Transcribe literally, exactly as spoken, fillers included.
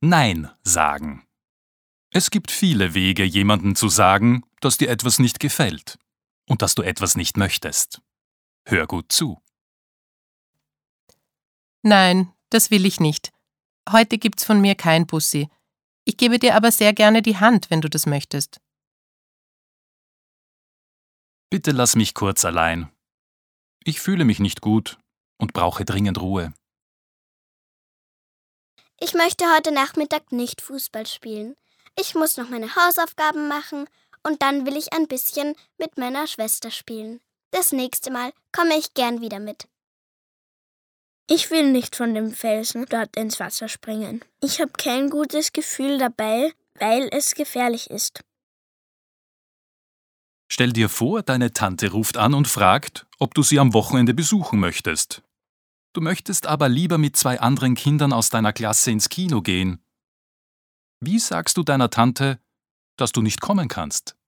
Nein sagen. Es gibt viele Wege, jemandem zu sagen, dass dir etwas nicht gefällt und dass du etwas nicht möchtest. Hör gut zu. Nein, das will ich nicht. Heute gibt's von mir kein Bussi. Ich gebe dir aber sehr gerne die Hand, wenn du das möchtest. Bitte lass mich kurz allein. Ich fühle mich nicht gut und brauche dringend Ruhe. Ich möchte heute Nachmittag nicht Fußball spielen. Ich muss noch meine Hausaufgaben machen und dann will ich ein bisschen mit meiner Schwester spielen. Das nächste Mal komme ich gern wieder mit. Ich will nicht von dem Felsen dort ins Wasser springen. Ich habe kein gutes Gefühl dabei, weil es gefährlich ist. Stell dir vor, deine Tante ruft an und fragt, ob du sie am Wochenende besuchen möchtest. Du möchtest aber lieber mit zwei anderen Kindern aus deiner Klasse ins Kino gehen. Wie sagst du deiner Tante, dass du nicht kommen kannst?